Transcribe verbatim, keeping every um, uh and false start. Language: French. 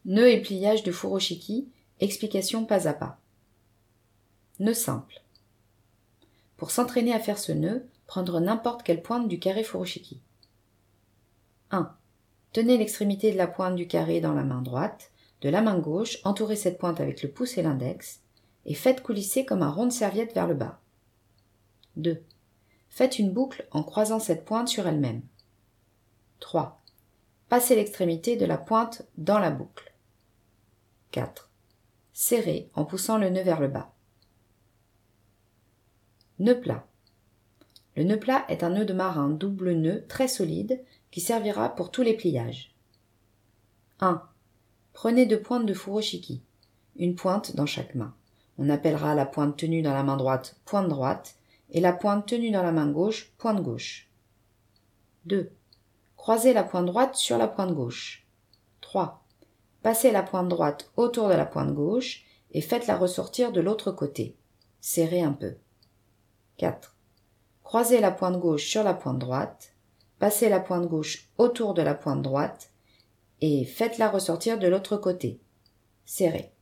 Nœud et pliage de furoshiki, explication pas à pas. Nœud simple. Pour s'entraîner à faire ce nœud, prendre n'importe quelle pointe du carré furoshiki. un. Tenez l'extrémité de la pointe du carré dans la main droite, de la main gauche, entourez cette pointe avec le pouce et l'index, et faites coulisser comme un rond de serviette vers le bas. deux. Faites une boucle en croisant cette pointe sur elle-même. trois. Passez l'extrémité de la pointe dans la boucle. quatre. Serrez en poussant le nœud vers le bas. Nœud plat. Le nœud plat est un nœud de marin double nœud très solide qui servira pour tous les pliages. un. Prenez deux pointes de furoshiki, une pointe dans chaque main. On appellera la pointe tenue dans la main droite pointe droite et la pointe tenue dans la main gauche pointe gauche. deux. Croisez la pointe droite sur la pointe gauche. trois. Passez la pointe droite autour de la pointe gauche et faites-la ressortir de l'autre côté. Serrez un peu. quatre. Croisez la pointe gauche sur la pointe droite, passez la pointe gauche autour de la pointe droite et faites-la ressortir de l'autre côté. Serrez.